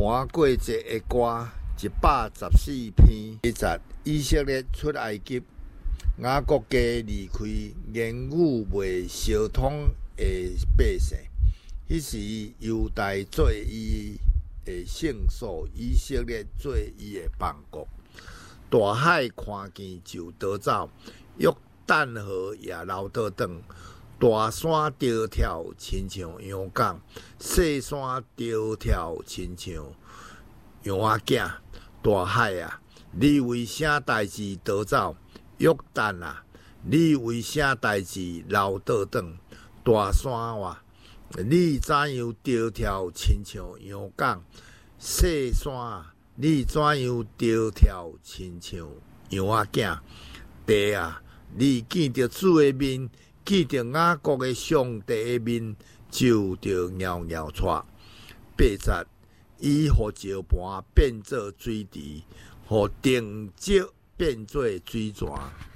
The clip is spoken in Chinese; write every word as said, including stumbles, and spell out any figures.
盘过节的歌一百十四篇。第十，以色列出埃及，雅各家离开言语未相通的百姓。迄时犹大做伊的圣所，以色列做伊的邦国。大海看见就逃走，约旦河也流倒转。大山低跳，亲像羊羔；细山低跳，亲像羊仔囝。大海啊，你为啥代志逃走？约旦啊，你为啥代志流倒转？大山啊，你怎样低跳，亲像羊羔？细山啊，你怎样低跳，亲像羊仔囝？地啊，你见着主的面，见着雅各的上帝的面，就着袅袅喘。八十，伊互石盘变做水池，互定石变做水泉。